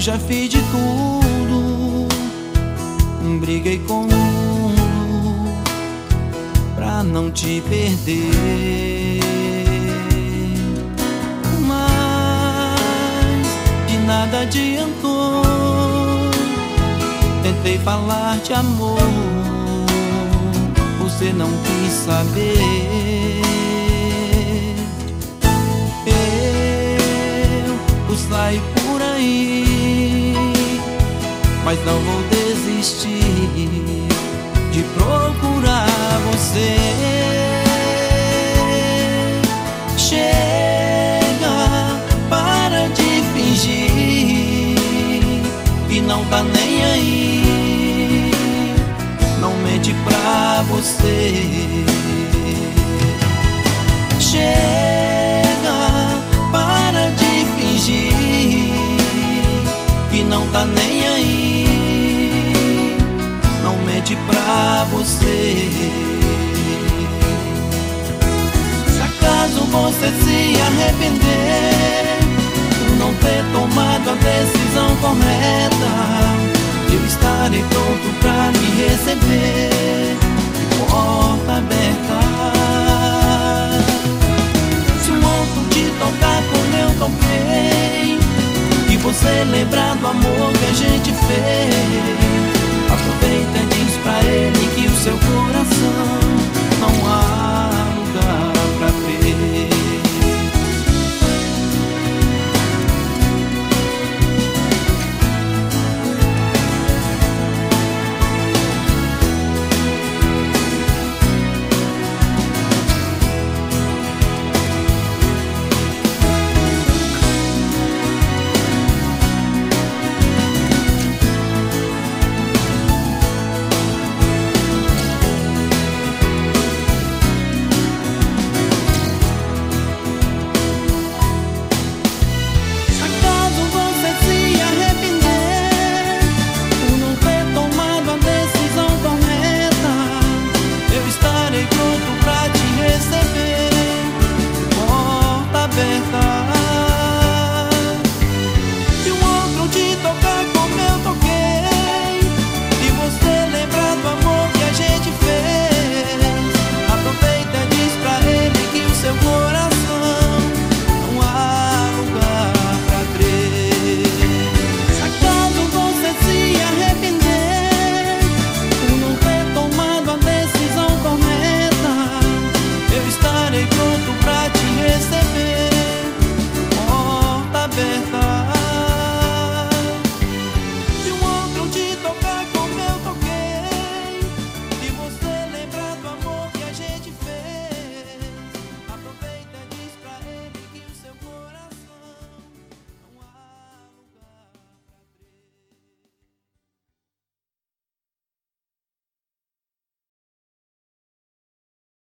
já fiz de tudo, briguei com o mundo pra não te perder, mas de nada adiantou. Tentei falar de amor, você não quis saber. Eu saio por aí, mas não vou desistir de procurar você. Chega, para de fingir que não tá nem aí, não mente pra você. Chega, para de fingir que não tá nem aí, não mente pra você. Se acaso você se arrepender por não ter tomado a decisão correta, eu estarei pronto pra me receber de porta aberta. Se um outro te tocar como eu toquei, e você lembrar do amor que a gente fez, aproveita e diz pra ele que o seu coração